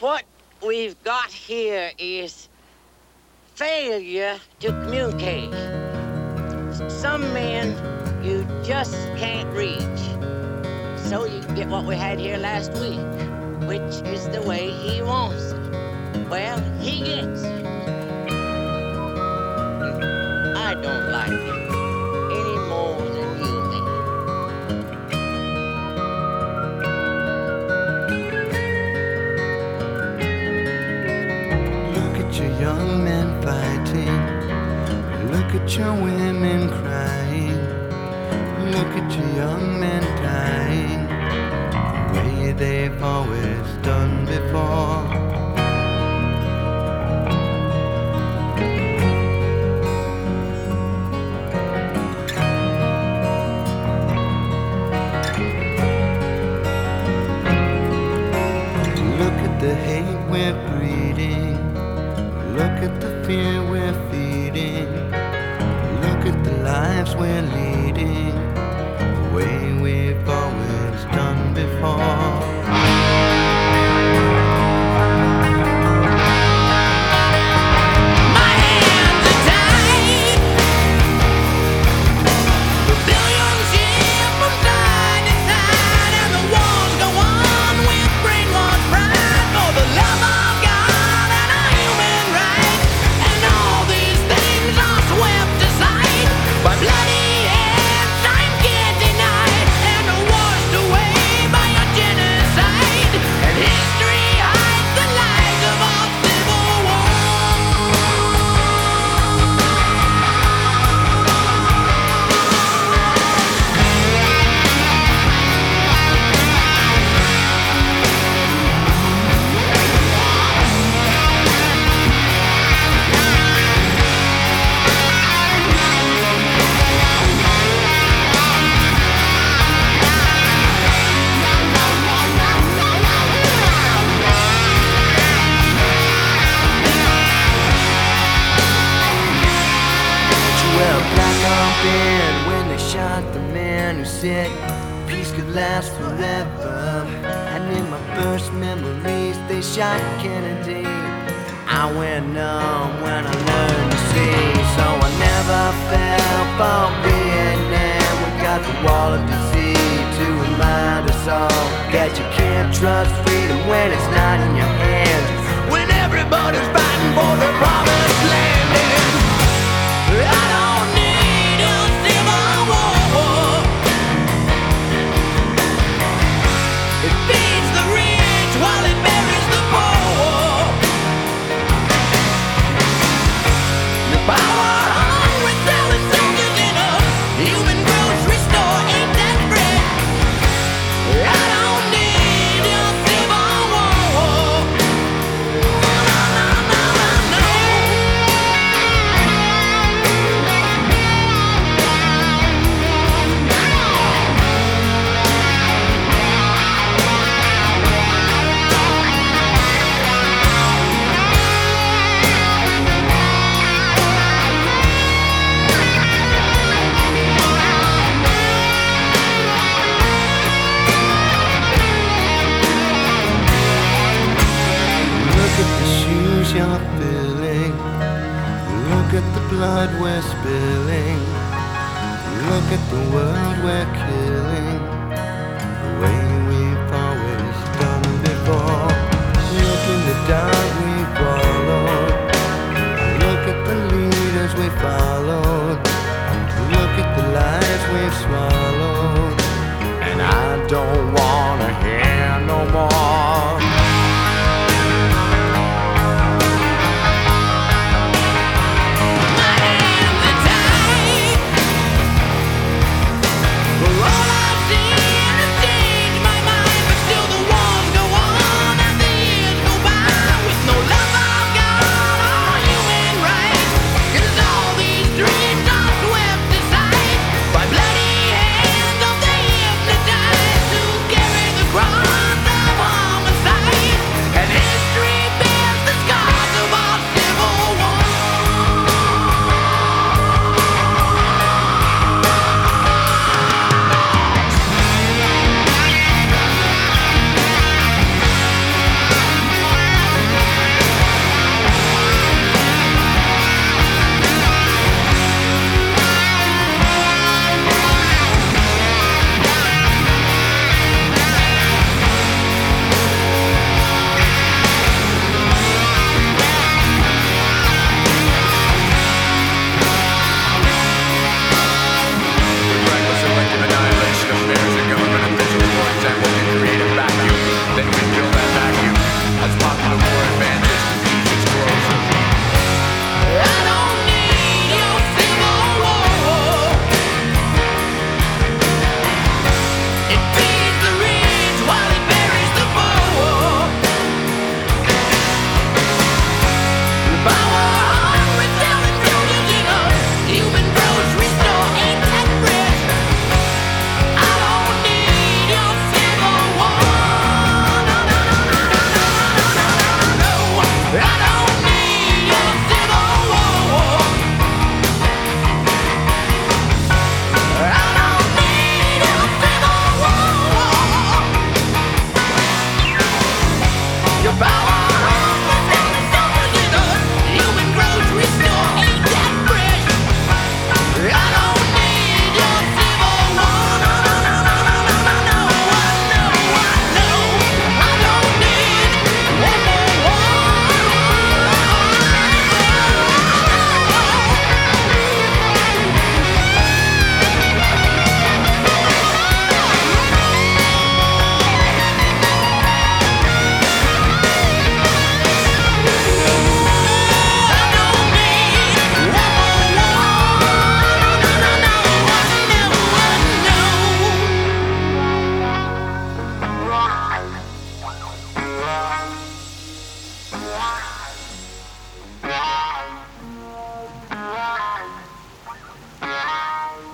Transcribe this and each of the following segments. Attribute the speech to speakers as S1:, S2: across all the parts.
S1: What we've got here is failure to communicate. Some men you just can't reach. So you get what we had here last week, which is the way he wants it. Well, he gets it. I don't like it any more than you may.
S2: Look at your young men fighting. Look at your women crying. Look at your young men dying the way they've always done before. Look at the hate we're breeding. Look at the fear we're feeding. Look at the lives we're leading the way we've always done before. When they shot the man who said peace could last forever, and in my first memories they shot Kennedy. I went numb when I learned to see, so I never fell for Vietnam. We got the wall of disease to remind us all that you can't trust freedom when it's not in your hands, when everybody's fighting for the promised land. I don't need a civil war. It feeds the rich while it buries the poor. The power-hungry selling soldiers in a human grocery store, ain't that bread? I don't need a civil war. No, no, no, no, no. Look at the shoes you're filling. Look at the blood we're spilling. Look at the world we're killing the way we've always done before. Look in the dark we followed. Look at the leaders we followed. Look at the lies we've swallowed. And I don't wanna hear no more. Bloody hands of the hypnotized who carry the cross of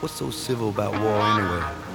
S3: What's so civil about war anyway?